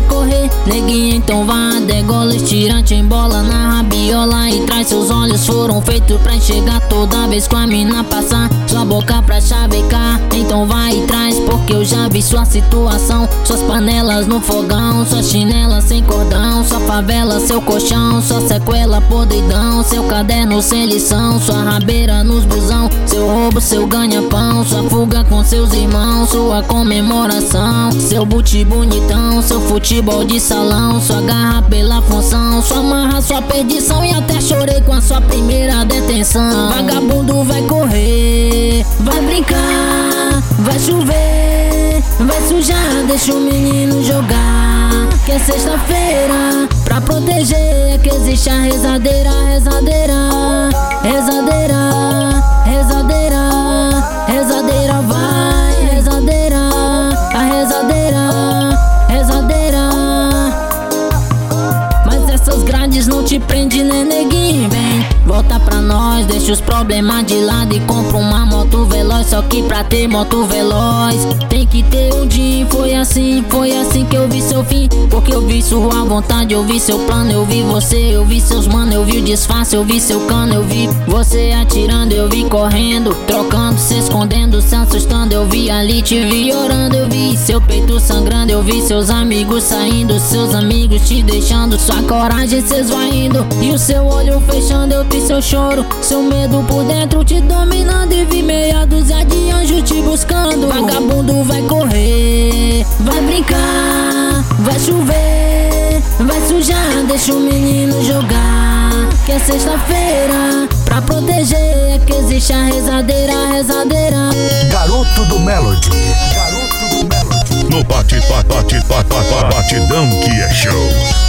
correr, neguinho, então vá. Degola, estirante, embola na rabiola e traz. Seus olhos foram feitos pra enxergar toda vez que a mina passar. Sua boca pra chavecar, então vai e traz. Porque eu já vi sua situação. Suas panelas no fogão, suas chinelas sem cordão, sua favela, seu colchão, sua sequela podridão, seu caderno sem lição, sua rabeira nos busão, seu roubo, seu ganha-pão, sua fuga com seus irmãos, sua comemoração, seu boot bonitão, seu futebol de salão, sua garra pela função, sua marra, sua perdição. E até chorei com a sua primeira detenção. Vagabundo vai correr, vai brincar, vai chover, vai sujar, deixa o menino jogar. Que é sexta-feira, pra proteger é que existe a rezadeira, rezadeira, rezadeira, rezadeira, rezadeira, vai, rezadeira, a rezadeira, rezadeira. Mas essas grades não te prendem, né, neguinho? Vem, volta pra nós, deixa os problemas de lado e compra uma moto veloz. Só que pra ter moto veloz tem que ter um din. Foi assim que eu vi seu fim. Porque eu vi sua vontade, eu vi seu plano, eu vi você, eu vi seus mano, eu vi o disfarce, eu vi seu cano, eu vi você atirando, eu vi correndo, trocando, se escondendo, se assustando. Eu vi ali, te vi orando, eu vi seu peito sangrando, eu vi seus amigos saindo, seus amigos te deixando, sua coragem se esvaindo e o seu olho fechando. Eu vi seu choro, seu medo por dentro te dominando e vi meia dúzia de anjos te buscando. Vagabundo vai correr, vai brincar, vai chover, vai sujar, deixa o menino jogar. Que é sexta-feira, pra proteger é que existe a rezadeira, rezadeira. Garoto do Melody, garoto do Melody. No batidão que é show.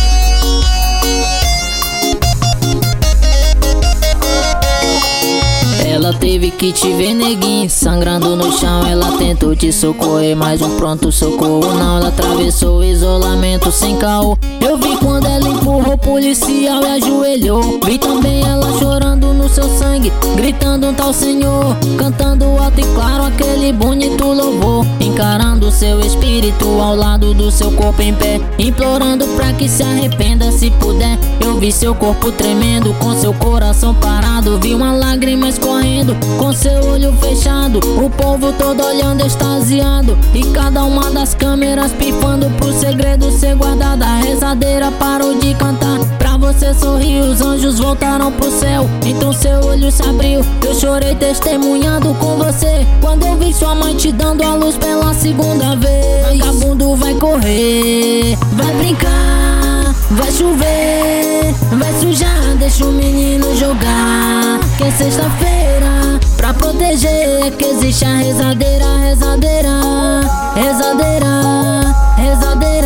Ela teve que te ver, neguinho, sangrando no chão. Ela tentou te socorrer, mas um pronto socorro não. Ela atravessou o isolamento sem caô. Eu vi quando ela empurrou o policial e ajoelhou. Vi também ela chorando no seu sangue, gritando um tal senhor, cantando alto e claro aquele bonito louvor, encarando o seu espírito ao lado do seu corpo em pé, implorando pra que se arrependa se puder. Eu vi seu corpo tremendo, com seu coração parado. Vi uma lágrima escorrendo, com seu olho fechado. O povo todo olhando extasiado, e cada uma das câmeras pifando pro segredo ser guardado. A rezadeira parou de cantar, pra você sorrir, os anjos voltaram pro céu. Então seu olho se abriu, eu chorei testemunhando com você. Quando eu vi sua mãe te dando a luz pela segunda vez. Vagabundo vai correr, vai brincar, vai chover, vai sujar, deixa o menino jogar. Que é sexta-feira, pra proteger é que existe a rezadeira, rezadeira, rezadeira, rezadeira.